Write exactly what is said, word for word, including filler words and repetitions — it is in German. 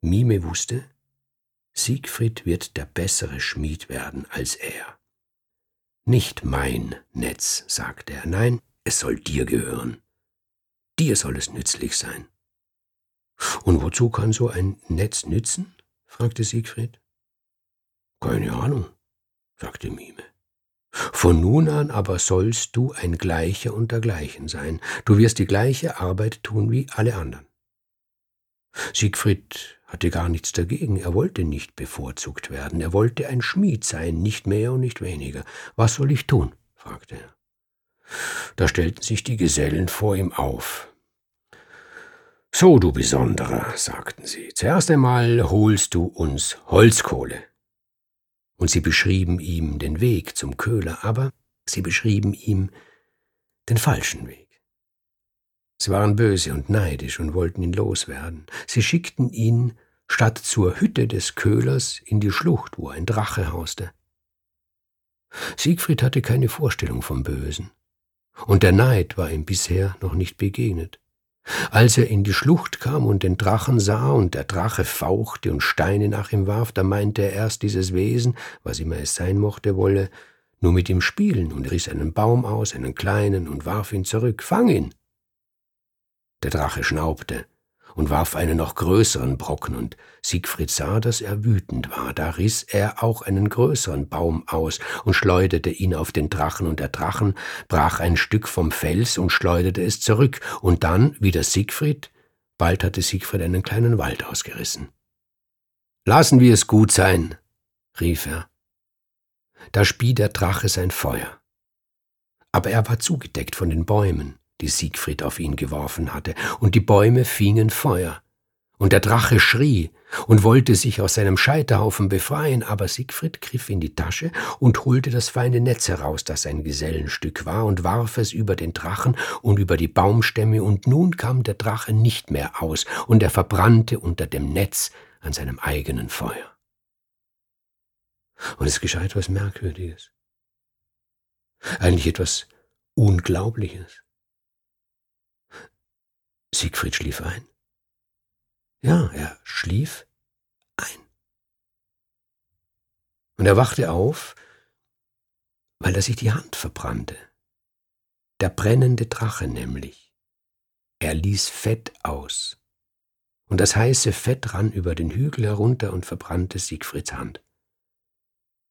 Mime wusste, Siegfried wird der bessere Schmied werden als er. »Nicht mein Netz«, sagte er, »nein, es soll dir gehören. Dir soll es nützlich sein.« »Und wozu kann so ein Netz nützen?« fragte Siegfried. »Keine Ahnung«, sagte Mime. »Von nun an aber sollst du ein Gleicher unter Gleichen sein. Du wirst die gleiche Arbeit tun wie alle anderen.« Siegfried hatte gar nichts dagegen, er wollte nicht bevorzugt werden, er wollte ein Schmied sein, nicht mehr und nicht weniger. »Was soll ich tun?« fragte er. Da stellten sich die Gesellen vor ihm auf. »So, du Besonderer«, sagten sie, »zuerst einmal holst du uns Holzkohle.« Und sie beschrieben ihm den Weg zum Köhler, aber sie beschrieben ihm den falschen Weg. Sie waren böse und neidisch und wollten ihn loswerden. Sie schickten ihn statt zur Hütte des Köhlers in die Schlucht, wo ein Drache hauste. Siegfried hatte keine Vorstellung vom Bösen, und der Neid war ihm bisher noch nicht begegnet. Als er in die Schlucht kam und den Drachen sah und der Drache fauchte und Steine nach ihm warf, da meinte er erst, dieses Wesen, was immer es sein mochte, wolle nur mit ihm spielen und riss einen Baum aus, einen kleinen, und warf ihn zurück. »Fang ihn!« Der Drache schnaubte und warf einen noch größeren Brocken, und Siegfried sah, dass er wütend war. Da riss er auch einen größeren Baum aus und schleuderte ihn auf den Drachen, und der Drachen brach ein Stück vom Fels und schleuderte es zurück, und dann wieder Siegfried. Bald hatte Siegfried einen kleinen Wald ausgerissen. »Lassen wir es gut sein«, rief er. Da spie der Drache sein Feuer. Aber er war zugedeckt von den Bäumen, die Siegfried auf ihn geworfen hatte, und die Bäume fingen Feuer. Und der Drache schrie und wollte sich aus seinem Scheiterhaufen befreien, aber Siegfried griff in die Tasche und holte das feine Netz heraus, das ein Gesellenstück war, und warf es über den Drachen und über die Baumstämme, und nun kam der Drache nicht mehr aus, und er verbrannte unter dem Netz an seinem eigenen Feuer. Und es geschah etwas Merkwürdiges, eigentlich etwas Unglaubliches. Siegfried schlief ein. Ja, er schlief ein. Und er wachte auf, weil er sich die Hand verbrannte. Der brennende Drache nämlich. Er ließ Fett aus. Und das heiße Fett rann über den Hügel herunter und verbrannte Siegfrieds Hand.